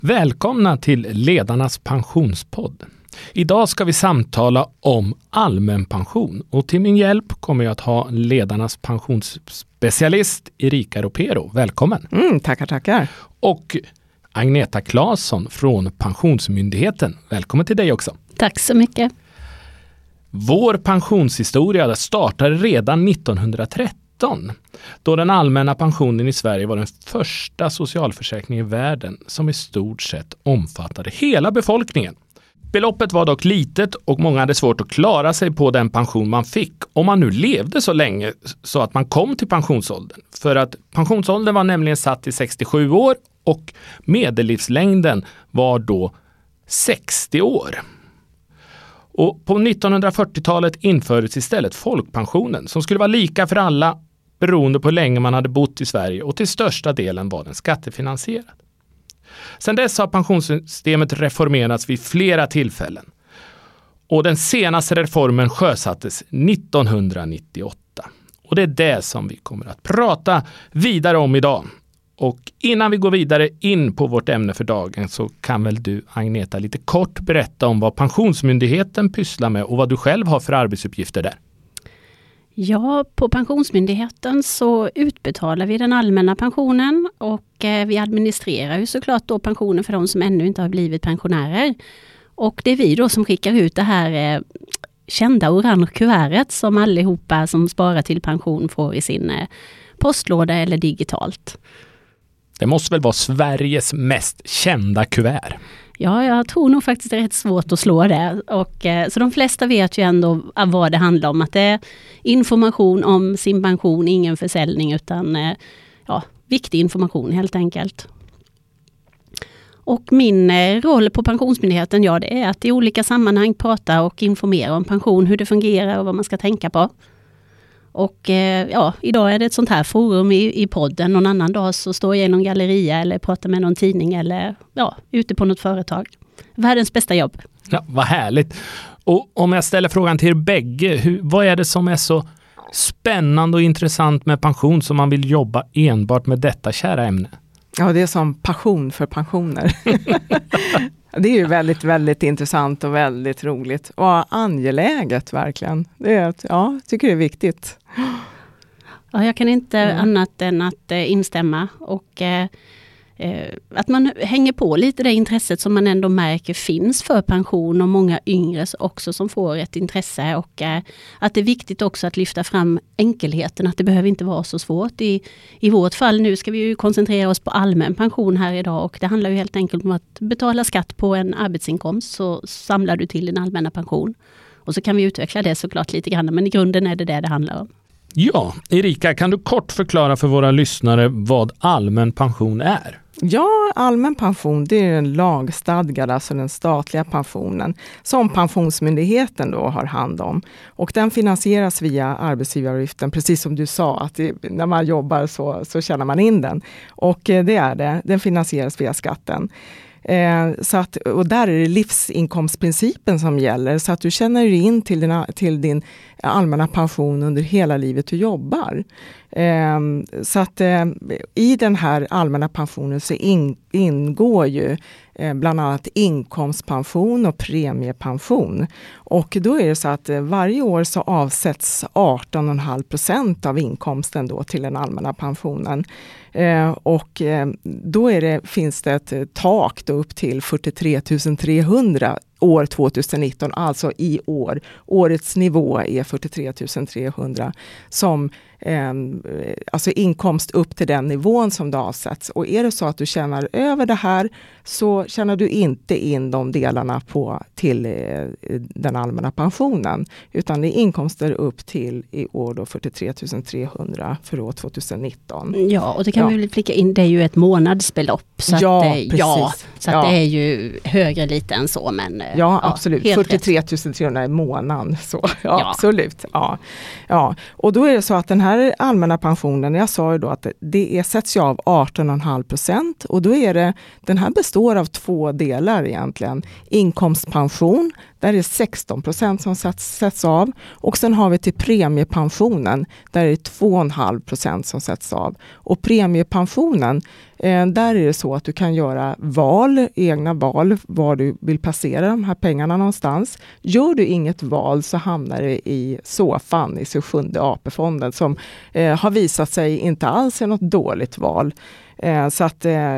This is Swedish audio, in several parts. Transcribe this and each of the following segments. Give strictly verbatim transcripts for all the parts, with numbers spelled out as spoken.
Välkomna till Ledarnas pensionspodd. Idag ska vi samtala om allmän pension och till min hjälp kommer jag att ha Ledarnas pensionsspecialist Erika Ropero. Välkommen! Mm, tackar, tackar. Och Agneta Claesson från Pensionsmyndigheten. Välkommen till dig också. Tack så mycket. Vår pensionshistoria startade redan nittonhundratretton då den allmänna pensionen i Sverige var den första socialförsäkringen i världen som i stort sett omfattade hela befolkningen. Beloppet var dock litet och många hade svårt att klara sig på den pension man fick om man nu levde så länge så att man kom till pensionsåldern. För att pensionsåldern var nämligen satt till sextiosju år och medellivslängden var då sextio år. Och på nittonhundrafyrtiotalet infördes istället folkpensionen som skulle vara lika för alla beroende på hur länge man hade bott i Sverige och till största delen var den skattefinansierad. Sedan dess har pensionssystemet reformerats vid flera tillfällen och den senaste reformen sjösattes nittonhundranittioåtta. Och det är det som vi kommer att prata vidare om idag. Och innan vi går vidare in på vårt ämne för dagen så kan väl du, Agneta, lite kort berätta om vad Pensionsmyndigheten pysslar med och vad du själv har för arbetsuppgifter där. Ja, på Pensionsmyndigheten så utbetalar vi den allmänna pensionen och eh, vi administrerar ju såklart då pensionen för de som ännu inte har blivit pensionärer. Och det är vi då som skickar ut det här eh, kända orange kuvertet som allihopa som sparar till pension får i sin eh, postlåda eller digitalt. Det måste väl vara Sveriges mest kända kuvert? Ja, jag tror nog faktiskt det är rätt svårt att slå det. Och, eh, så de flesta vet ju ändå vad det handlar om. Att det är information om sin pension, ingen försäljning utan eh, ja, viktig information helt enkelt. Och min eh, roll på Pensionsmyndigheten, ja, det är att i olika sammanhang prata och informera om pension, hur det fungerar och vad man ska tänka på. Och eh, ja, idag är det ett sånt här forum i, i podden. Någon annan dag så står jag i någon galleria eller pratar med någon tidning eller ja, ute på något företag. Världens bästa jobb. Ja, vad härligt. Och om jag ställer frågan till er bägge, hur, vad är det som är så spännande och intressant med pension som man vill jobba enbart med detta kära ämne? Ja, det är som passion för pensioner. Det är ju väldigt, väldigt intressant och väldigt roligt. Och angeläget verkligen. Det är, ja, jag tycker det är viktigt. Ja, jag kan inte mm. annat än att eh, instämma. Och eh, eh, att man hänger på lite det intresset som man ändå märker finns för pension. Och många yngre också som får ett intresse. Och eh, att det är viktigt också att lyfta fram enkelheten. Att det behöver inte vara så svårt. I, i vårt fall nu ska vi ju koncentrera oss på allmän pension här idag. Och det handlar ju helt enkelt om att betala skatt på en arbetsinkomst. Så samlar du till din allmänna pension. Och så kan vi utveckla det såklart lite grann. Men i grunden är det det det handlar om. Ja, Erika, kan du kort förklara för våra lyssnare vad allmän pension är? Ja, allmän pension det är den lagstadgade, alltså den statliga pensionen som Pensionsmyndigheten då har hand om. Och den finansieras via arbetsgivaravgiften, precis som du sa, att det, när man jobbar så, så tjänar man in den. Och det är det, den finansieras via skatten. Eh, så att, och där är det livsinkomstprincipen som gäller, så att du känner in till din, till din allmänna pension under hela livet du jobbar. Eh, så att eh, i den här allmänna pensionen så in, ingår ju eh, bland annat inkomstpension och premiepension. Och då är det så att eh, varje år så avsätts arton komma fem procent av inkomsten då till den allmänna pensionen. Eh, och eh, då är det, finns det ett eh, tak då upp till fyrtiotre tusen trehundra år tjugonitton, alltså i år. Årets nivå är fyrtiotre tusen trehundra som eh, alltså inkomst upp till den nivån som det avsätts. Och är det så att du tjänar över det här så tjänar du inte in de delarna på till eh, den allmänna pensionen. Utan det är inkomster upp till i år då fyrtiotre tusen trehundra för år tjugonitton. Ja, och det kan ja. vi väl flika in, det är ju ett månadsbelopp. Så ja, att, precis. Ja, så att ja. det är ju högre lite än så. Men, ja, absolut. Ja, fyrtiotre tusen trehundra i månaden. Så, ja, ja. Absolut. Ja. Ja. Och då är det så att den här allmänna pensionen, jag sa ju då att det är, sätts ju av arton komma fem procent. Och då är det, den här består av två delar egentligen. Inkomstpension, där är sexton procent som sätts, sätts av. Och sen har vi till premiepensionen, där är det två komma fem procent som sätts av. Och premiepensionen Eh, där är det så att du kan göra val, egna val, var du vill placera de här pengarna någonstans. Gör du inget val så hamnar det i SOFAN, i sjunde A P-fonden, som eh, har visat sig inte alls är något dåligt val. Eh, så att eh,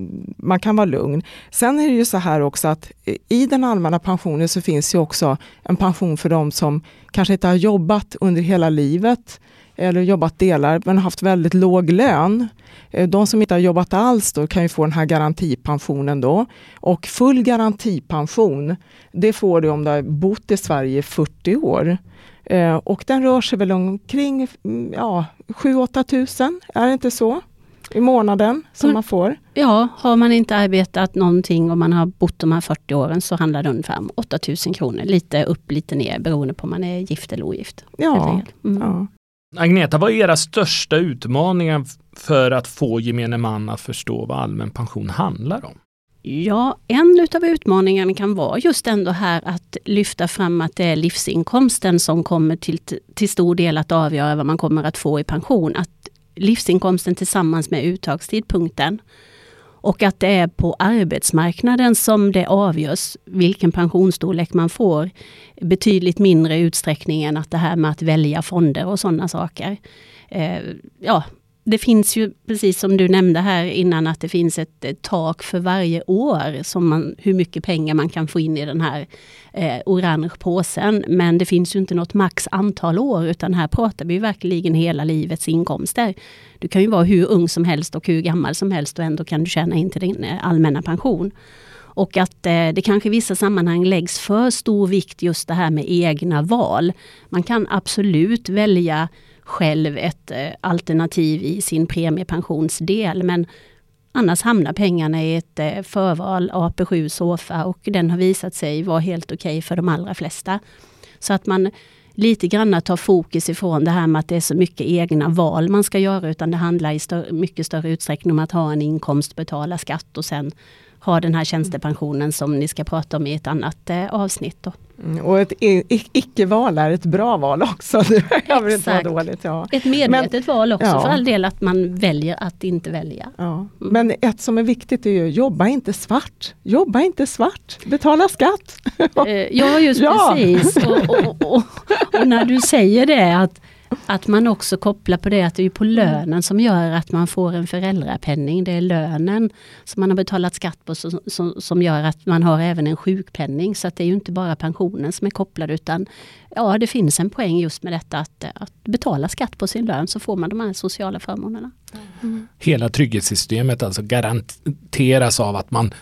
man kan vara lugn. Sen är det ju så här också att i den allmänna pensionen så finns ju också en pension för de som kanske inte har jobbat under hela livet eller jobbat delar men har haft väldigt låg lön. De som inte har jobbat alls då kan ju få den här garantipensionen då. Och full garantipension, det får du om du har bott i Sverige i fyrtio år. Eh, och den rör sig väl omkring ja, sju åtta tusen, är det inte så? I månaden som man får. Ja, har man inte arbetat någonting och man har bott de här fyrtio åren så handlar det ungefär om åtta tusen kronor. Lite upp, lite ner beroende på om man är gift eller ogift. Ja, mm. ja. Agneta, vad är era största utmaningar för att få gemene man att förstå vad allmän pension handlar om? Ja, en av utmaningarna kan vara just ändå här att lyfta fram att det är livsinkomsten som kommer till, till stor del att avgöra vad man kommer att få i pension. Att livsinkomsten tillsammans med uttagstidpunkten och att det är på arbetsmarknaden som det avgörs vilken pensionsstorlek man får, betydligt mindre utsträckning än att det här med att välja fonder och sådana saker. Eh, ja, det finns ju, precis som du nämnde här innan, att det finns ett, ett tak för varje år som man, hur mycket pengar man kan få in i den här eh, orange påsen. Men det finns ju inte något max antal år, utan här pratar vi verkligen hela livets inkomster. Du kan ju vara hur ung som helst och hur gammal som helst och ändå kan du tjäna in till din eh, allmänna pension. Och att eh, det kanske i vissa sammanhang läggs för stor vikt just det här med egna val. Man kan absolut välja själv ett eh, alternativ i sin premiepensionsdel, men annars hamnar pengarna i ett eh, förval, A P sju SOFA, och den har visat sig vara helt okej okay för de allra flesta. Så att man lite grann tar fokus ifrån det här med att det är så mycket egna val man ska göra, utan det handlar i större, mycket större utsträckning om att ha en inkomst, betala skatt och sen ha den här tjänstepensionen som ni ska prata om i ett annat eh, avsnitt då. Mm, och ett icke-val är ett bra val också. Det behöver inte vara dåligt. Ja. Ett medvetet Men, val också, ja. för all del att man väljer att inte välja. Ja. Mm. Men ett som är viktigt är ju, jobba inte svart. Jobba inte svart. Betala skatt. Ja, just ja. precis. Och, och, och, och när du säger det, att Att man också kopplar på det att det är på lönen som gör att man får en föräldrapenning. Det är lönen som man har betalat skatt på som, som, som gör att man har även en sjukpenning. Så att det är ju inte bara pensionen som är kopplad, utan ja, det finns en poäng just med detta att, att betala skatt på sin lön, så får man de här sociala förmånerna. Mm. Hela trygghetssystemet alltså garanteras av att man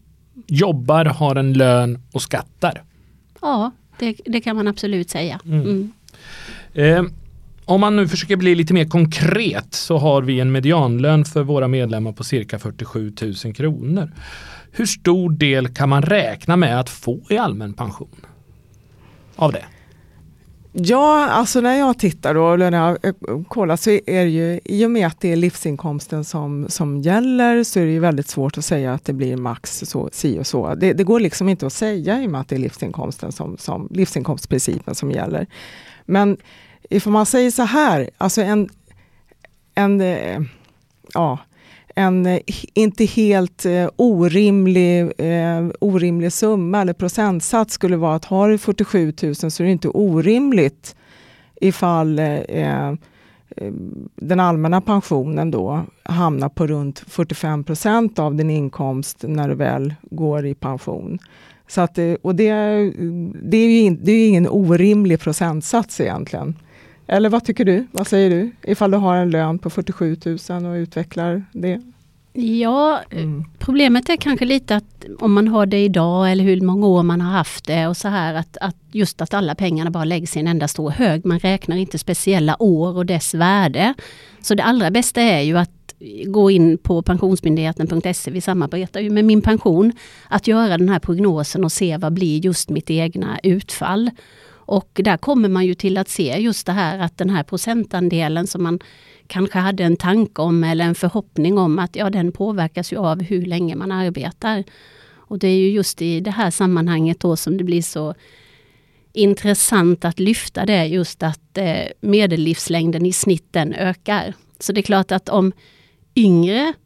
jobbar, har en lön och skattar. Ja, det, det kan man absolut säga. Mm. Mm. Eh, Om man nu försöker bli lite mer konkret så har vi en medianlön för våra medlemmar på cirka fyrtiosju tusen kronor. Hur stor del kan man räkna med att få i allmän pension av det? Ja, alltså när jag tittar då, eller när jag kollar, så är det ju, i och med att det är livsinkomsten som, som gäller, så är det ju väldigt svårt att säga att det blir max så, si och så. Det, det går liksom inte att säga i och med att det är livsinkomsten som, som, livsinkomstprincipen som gäller. Men ifall man säger så här, alltså en, en, ja, en inte helt eh, orimlig, eh, orimlig summa eller procentsats skulle vara att har du fyrtiosju tusen så är det inte orimligt ifall eh, den allmänna pensionen då hamnar på runt fyrtiofem procent av din inkomst när du väl går i pension. Så att, och det, det är ju in, det är ingen orimlig procentsats egentligen. Eller vad tycker du? Vad säger du? Ifall du har en lön på fyrtiosju tusen och utvecklar det? Ja, mm. Problemet är kanske lite att om man har det idag eller hur många år man har haft det och så här, att, att just att alla pengarna bara läggs i en enda stor hög. Man räknar inte speciella år och dess värde. Så det allra bästa är ju att gå in på pensionsmyndigheten punkt se, vi samarbetar ju med Min pension, att göra den här prognosen och se vad blir just mitt egna utfall. Och där kommer man ju till att se just det här att den här procentandelen som man kanske hade en tanke om eller en förhoppning om att ja, den påverkas ju av hur länge man arbetar. Och det är ju just i det här sammanhanget då som det blir så intressant att lyfta det, just att eh, medellivslängden i snitten ökar. Så det är klart att om yngre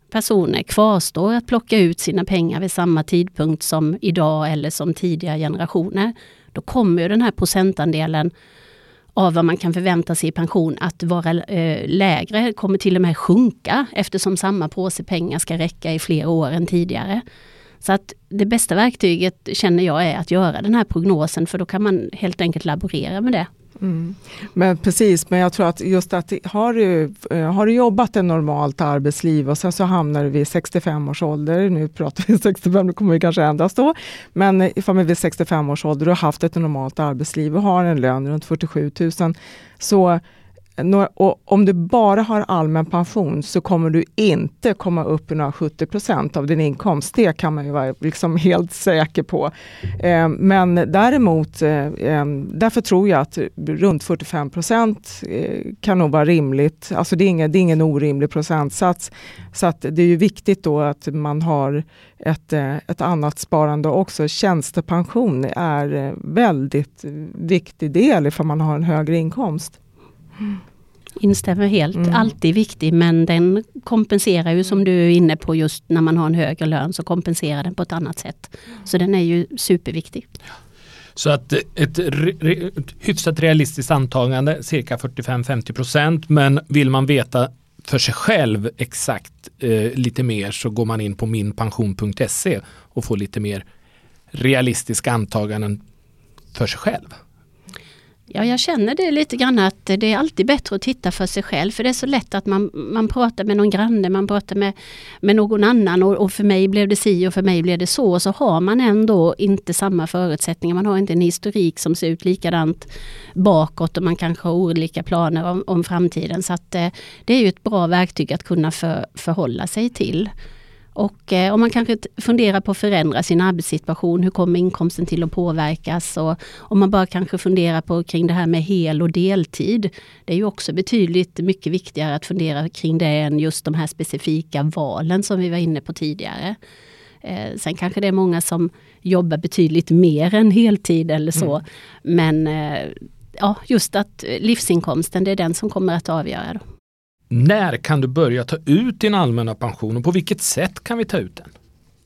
personer kvarstår att plocka ut sina pengar vid samma tidpunkt som idag eller som tidigare generationer, då kommer ju den här procentandelen av vad man kan förvänta sig i pension att vara eh, lägre, kommer till och med sjunka eftersom samma påse pengar ska räcka i fler år än tidigare. Så att det bästa verktyget känner jag är att göra den här prognosen, för då kan man helt enkelt laborera med det. Mm. Men precis, men jag tror att just att har du, har du jobbat ett normalt arbetsliv och sen så hamnar du vid sextiofem års ålder, nu pratar vi sextiofem, det kommer vi kanske ändras då, men ifall man är vid sextiofem års ålder och har haft ett normalt arbetsliv och har en lön runt fyrtiosju tusen, så och om du bara har allmän pension så kommer du inte komma upp i några sjuttio procent av din inkomst. Det kan man ju vara liksom helt säker på. Eh, men däremot, eh, därför tror jag att runt fyrtiofem procent eh, kan nog vara rimligt. Alltså det är ingen, det är ingen orimlig procentsats. Så att det är ju viktigt då att man har ett, ett annat sparande också. Tjänstepension är väldigt viktig del ifall man har en högre inkomst. Instämmer helt. Mm. Alltid viktig, men den kompenserar ju, som du är inne på, just när man har en högre lön så kompenserar den på ett annat sätt. Så den är ju superviktig. Så att ett, re, ett hyfsat realistiskt antagande, cirka fyrtiofem till femtio procent, men vill man veta för sig själv exakt eh, lite mer så går man in på minpension punkt se och får lite mer realistiska antaganden för sig själv. Ja, jag känner det lite grann att det är alltid bättre att titta för sig själv. För det är så lätt att man, man pratar med någon granne, man pratar med, med någon annan och, och för mig blev det si och för mig blev det så. Och så har man ändå inte samma förutsättningar. Man har inte en historik som ser ut likadant bakåt och man kanske har olika planer om, om framtiden. Så att, eh, det är ju ett bra verktyg att kunna för, förhålla sig till. Och eh, om man kanske funderar på att förändra sin arbetssituation, hur kommer inkomsten till att påverkas? Och om man bara kanske funderar på kring det här med hel- och deltid. Det är ju också betydligt mycket viktigare att fundera kring det än just de här specifika valen som vi var inne på tidigare. Eh, sen kanske det är många som jobbar betydligt mer än heltid eller så. Mm. Men eh, ja, just att livsinkomsten, det är den som kommer att avgöra då. När kan du börja ta ut din allmänna pension och på vilket sätt kan vi ta ut den?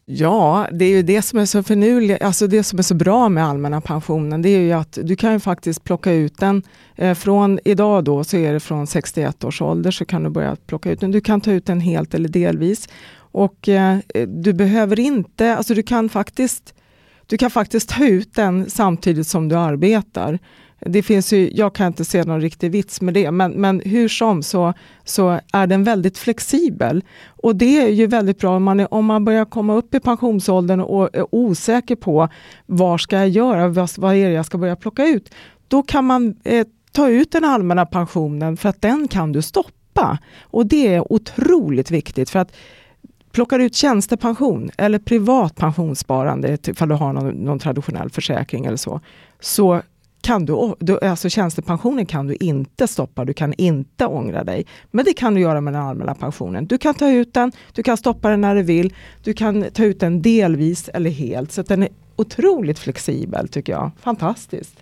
Ja, det är ju det som är så förnuligt, alltså det som är så bra med allmänna pensionen, det är ju att du kan ju faktiskt plocka ut den eh, från idag då, så är det från sextioett års ålder så kan du börja plocka ut den. Du kan ta ut den helt eller delvis och eh, du behöver inte, alltså du kan faktiskt du kan faktiskt ta ut den samtidigt som du arbetar. Det finns ju, jag kan inte se någon riktig vits med det, men, men hur som så, så är den väldigt flexibel. Och det är ju väldigt bra om man, är, om man börjar komma upp i pensionsåldern och är osäker på vad ska jag göra, vad, vad är det jag ska börja plocka ut. Då kan man eh, ta ut den allmänna pensionen för att den kan du stoppa. Och det är otroligt viktigt för att plockar ut tjänstepension eller privat pensionssparande ifall du har någon, någon traditionell försäkring eller så, så kan du, du, alltså tjänstepensionen kan du inte stoppa, du kan inte ångra dig. Men det kan du göra med den allmänna pensionen. Du kan ta ut den, du kan stoppa den när du vill, du kan ta ut den delvis eller helt. Så att den är otroligt flexibel tycker jag. Fantastiskt.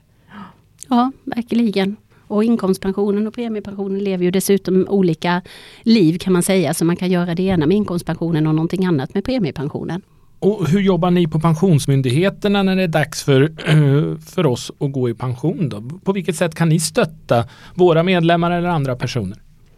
Ja, verkligen. Och inkomstpensionen och premiepensionen lever ju dessutom olika liv kan man säga. Så man kan göra det ena med inkomstpensionen och någonting annat med premiepensionen. Och hur jobbar ni på pensionsmyndigheterna när det är dags för, för oss att gå i pension då? På vilket sätt kan ni stötta våra medlemmar eller andra personer?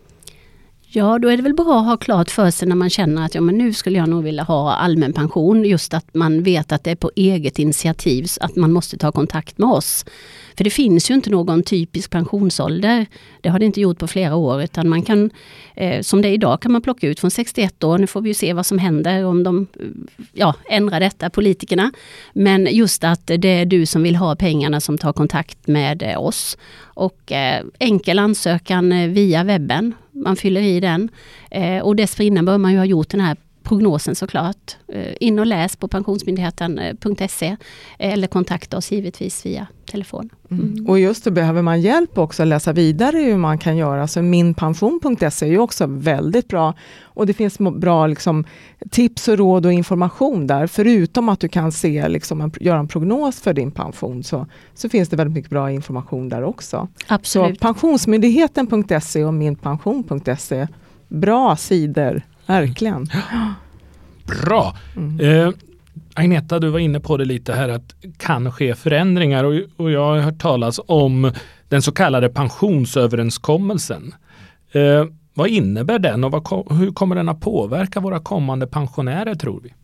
Ja, då är det väl bra att ha klart för sig när man känner att ja, men nu skulle jag nog vilja ha allmän pension. Just att man vet att det är på eget initiativ, att man måste ta kontakt med oss. För det finns ju inte någon typisk pensionsålder. Det har det inte gjort på flera år. Utan man kan, eh, som det är idag kan man plocka ut från sextioett år. Nu får vi ju se vad som händer om de ja, ändrar detta, politikerna. Men just att det är du som vill ha pengarna som tar kontakt med eh, oss. Och eh, enkel ansökan eh, via webben. Man fyller i den. Eh, och dessförinnan bör man ju ha gjort den här prognosen såklart. Eh, in och läs på pensionsmyndigheten punkt se eller kontakta oss givetvis via telefon. Mm. Mm. Och just det, behöver man hjälp också att läsa vidare hur man kan göra. Så minpension punkt se är ju också väldigt bra. Och det finns bra liksom, tips och råd och information där. Förutom att du kan se, liksom, en, göra en prognos för din pension så, så finns det väldigt mycket bra information där också. Absolut. Så pensionsmyndigheten punkt se och minpension punkt se, bra sidor verkligen. Ja. Bra. Mm. Eh, Agneta, du var inne på det lite här att kan ske förändringar och, och jag har hört talas om den så kallade pensionsöverenskommelsen. Eh, vad innebär den och vad, hur kommer den att påverka våra kommande pensionärer, tror vi?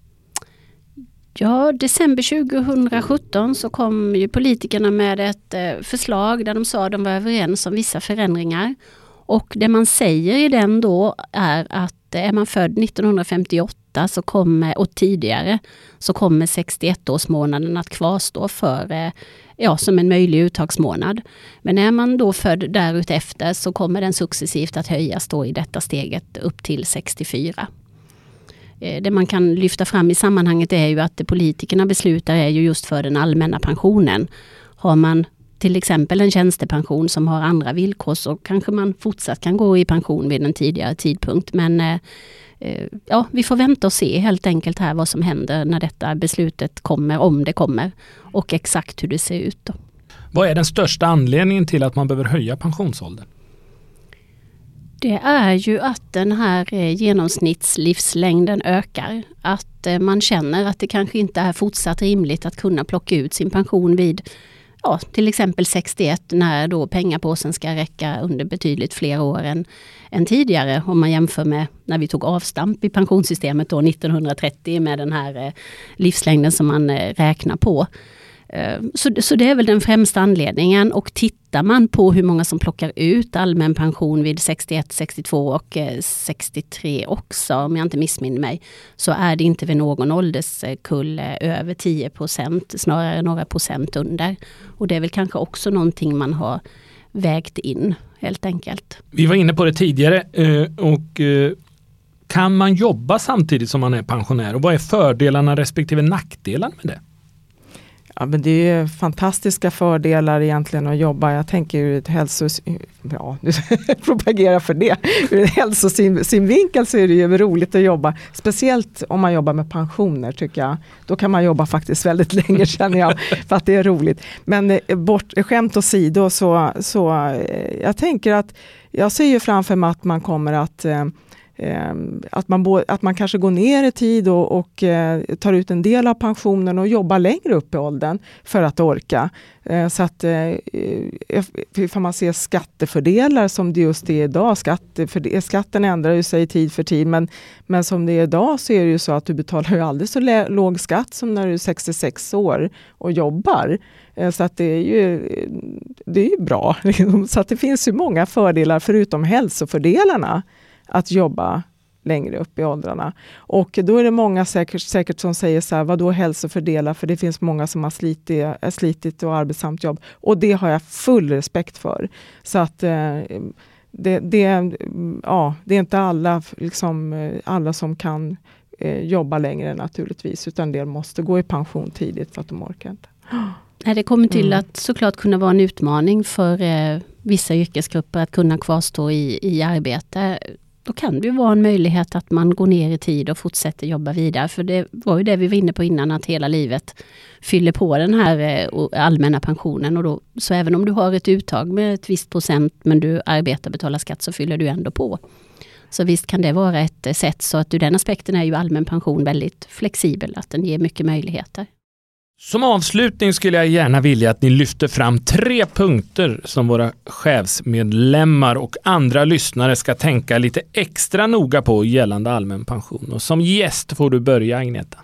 Ja, december tjugohundrasjutton så kom ju politikerna med ett eh, förslag där de sa att de var överens om vissa förändringar. Och det man säger i den då är att är man född nittonhundrafemtioåtta så kommer, och tidigare så kommer sextioett-årsmånaden att kvarstå för, ja, som en möjlig uttagsmånad. Men är man då född därutefter så kommer den successivt att höjas då i detta steget upp till sextiofyra. Det man kan lyfta fram i sammanhanget är ju att det politikerna beslutar är ju just för den allmänna pensionen. Har man till exempel en tjänstepension som har andra villkor så kanske man fortsatt kan gå i pension vid en tidigare tidpunkt. Men eh, ja, vi får vänta och se helt enkelt här vad som händer när detta beslutet kommer, om det kommer, och exakt hur det ser ut då. Vad är den största anledningen till att man behöver höja pensionsåldern? Det är ju att den här genomsnittslivslängden ökar. Att man känner att det kanske inte är fortsatt rimligt att kunna plocka ut sin pension vid ja, till exempel sextioett när då pengapåsen ska räcka under betydligt fler år än, än tidigare. Om man jämför med när vi tog avstamp i pensionssystemet då nittonhundratrettio med den här livslängden som man räknar på. Så, så det är väl den främsta anledningen, och tittar man på hur många som plockar ut allmän pension vid sextioett, sextiotvå och sextiotre också, om jag inte missminner mig, så är det inte vid någon ålderskull över tio procent, snarare några procent under. Och det är väl kanske också någonting man har vägt in helt enkelt. Vi var inne på det tidigare och kan man jobba samtidigt som man är pensionär, och vad är fördelarna respektive nackdelarna med det? Ja, men det är fantastiska fördelar egentligen att jobba. Jag tänker ur ett hälsos... Ja, du propagerar för det. Ur ett hälsosynvinkel så är det ju roligt att jobba. Speciellt om man jobbar med pensioner, tycker jag. Då kan man jobba faktiskt väldigt länge, känner jag, för att det är roligt. Men bort, skämt åsido så, så jag tänker att jag ser ju framför mig att man kommer att... Att man, bo, att man kanske går ner i tid och, och eh, tar ut en del av pensionen och jobbar längre upp i åldern för att orka. Eh, så att eh, får man se skattefördelar som det just är idag. Skatteförde, skatten ändrar ju sig tid för tid, men, men som det är idag så är det ju så att du betalar ju aldrig så lä, låg skatt som när du är sextiosex år och jobbar. Eh, så att det är ju, det är ju bra. Så att det finns ju många fördelar förutom hälsofördelarna att jobba längre upp i åldrarna. Och då är det många säkert, säkert som säger så här, vad då hälsofördelar? För det finns många som har slitit, slitit och arbetsamt jobb. Och det har jag full respekt för. Så att eh, det, det, ja, det är inte alla, liksom, alla som kan eh, jobba längre naturligtvis. Utan det måste gå i pension tidigt för att de orkar inte. Nej, det kommer till mm. att såklart kunna vara en utmaning för eh, vissa yrkesgrupper att kunna kvarstå i, i arbete. Då kan det ju vara en möjlighet att man går ner i tid och fortsätter jobba vidare. För det var ju det vi var inne på innan, att hela livet fyller på den här allmänna pensionen. Och då, så även om du har ett uttag med ett visst procent men du arbetar och betalar skatt, så fyller du ändå på. Så visst kan det vara ett sätt, så att ur den aspekten är ju allmän pension väldigt flexibel, att den ger mycket möjligheter. Som avslutning skulle jag gärna vilja att ni lyfter fram tre punkter som våra chefsmedlemmar och andra lyssnare ska tänka lite extra noga på gällande allmän pension. Och som gäst får du börja, Agneta.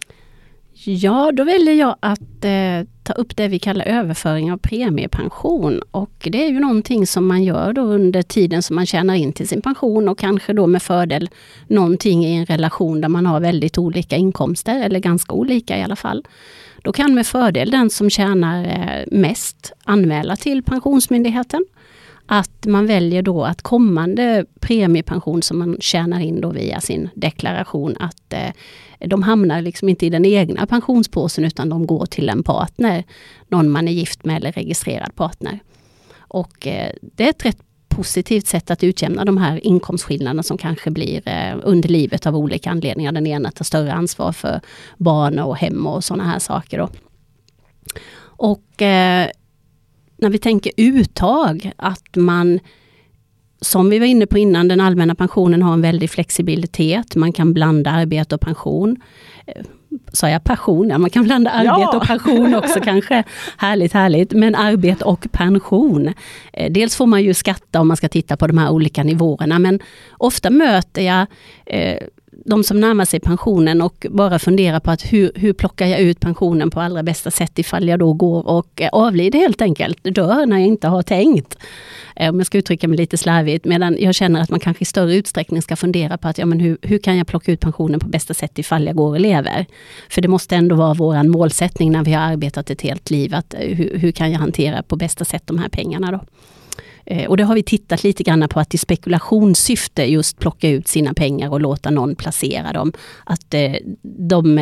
Ja, då väljer jag att eh, ta upp det vi kallar överföring av premiepension. Och det är ju någonting som man gör då under tiden som man tjänar in till sin pension, och kanske då med fördel någonting i en relation där man har väldigt olika inkomster, eller ganska olika i alla fall. Då kan med fördel den som tjänar mest anmäla till Pensionsmyndigheten att man väljer då att kommande premiepension som man tjänar in då via sin deklaration, att eh, de hamnar liksom inte i den egna pensionspåsen, utan de går till en partner, någon man är gift med eller registrerad partner. Och eh, det är ett rätt positivt sätt att utjämna de här inkomstskillnaderna som kanske blir eh, under livet av olika anledningar. Den ena tar större ansvar för barn och hem och sådana här saker då. Och eh, när vi tänker uttag, att man som vi var inne på innan, den allmänna pensionen har en väldig flexibilitet. Man kan blanda arbete och pension. Sa jag passion? Ja, man kan blanda arbete ja. och pension också kanske. Härligt, härligt. Men arbete och pension. Dels får man ju skatta om man ska titta på de här olika nivåerna. Men ofta möter jag eh, de som närmar sig pensionen och bara funderar på att hur, hur plockar jag ut pensionen på allra bästa sätt ifall jag då går och avlider helt enkelt. Dör när jag inte har tänkt. Om jag ska uttrycka mig lite slarvigt, medan jag känner att man kanske i större utsträckning ska fundera på att ja, men hur, hur kan jag plocka ut pensionen på bästa sätt ifall jag går och lever. För det måste ändå vara vår målsättning när vi har arbetat ett helt liv, att hur, hur kan jag hantera på bästa sätt de här pengarna då. Och det har vi tittat lite grann på, att i spekulationssyfte just plocka ut sina pengar och låta någon placera dem. Att de,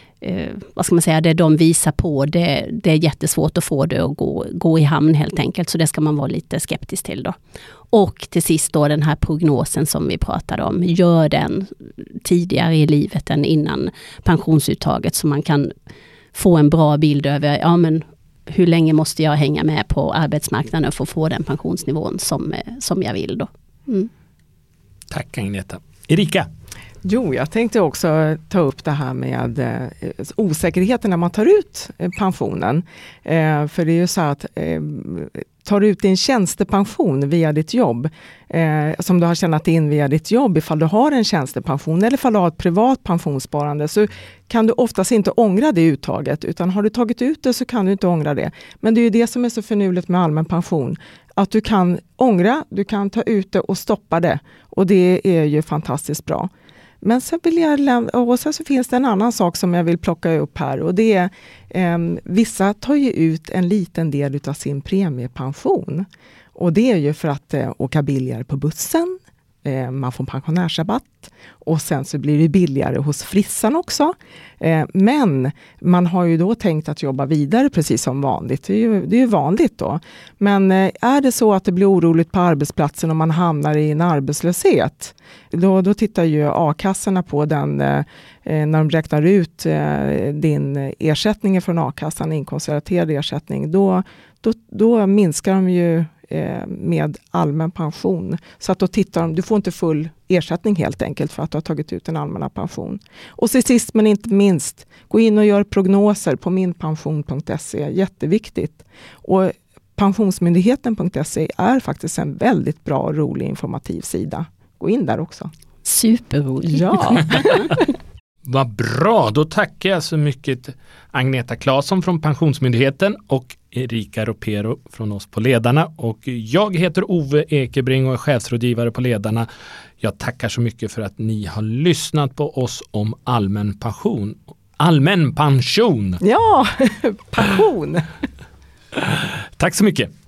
vad ska man säga, det de visar på, det, det är jättesvårt att få det att gå, gå i hamn helt enkelt. Så det ska man vara lite skeptisk till då. Och till sist då den här prognosen som vi pratade om. Gör den tidigare i livet än innan pensionsuttaget, så man kan få en bra bild över, ja men hur länge måste jag hänga med på arbetsmarknaden för att få den pensionsnivån som, som jag vill då. Mm. Tack Agneta. Erika? Jo, jag tänkte också ta upp det här med eh, osäkerheten när man tar ut eh, pensionen. Eh, för det är ju så att eh, tar du ut din tjänstepension via ditt jobb, eh, som du har tjänat in via ditt jobb, ifall du har en tjänstepension eller ifall du har ett privat pensionssparande, så kan du oftast inte ångra det uttaget, utan har du tagit ut det så kan du inte ångra det. Men det är ju det som är så förnuligt med allmän pension, att du kan ångra, du kan ta ut det och stoppa det, och det är ju fantastiskt bra. Men sen, vill jag lämna, och sen så finns det en annan sak som jag vill plocka upp här, och det är eh, vissa tar ju ut en liten del av sin premiepension, och det är ju för att eh, åka billigare på bussen, eh, man får pensionärsrabatt, och sen så blir det billigare hos frissan också. Eh, men man har ju då tänkt att jobba vidare precis som vanligt. Det är ju, det är ju vanligt då. Men eh, är det så att det blir oroligt på arbetsplatsen och man hamnar i en arbetslöshet, då, då tittar ju a-kassorna på den eh, när de räknar ut eh, din ersättning från a-kassan, inkomstrelaterad ersättning. Då, då, då minskar de ju med allmän pension. Så att då tittar de, du får inte full ersättning helt enkelt för att du har tagit ut en allmänna pension. Och till sist men inte minst, gå in och gör prognoser på minpension punkt se. Jätteviktigt. Och pensionsmyndigheten punkt se är faktiskt en väldigt bra och rolig informativ sida. Gå in där också. Superroligt. Ja. Vad bra, då tackar jag så mycket Agneta Claesson från Pensionsmyndigheten och Erika Ropero från oss på Ledarna. Och jag heter Ove Ekebring och är chefsrådgivare på Ledarna. Jag tackar så mycket för att ni har lyssnat på oss om allmän pension. Allmän pension! Ja, pension! Tack så mycket!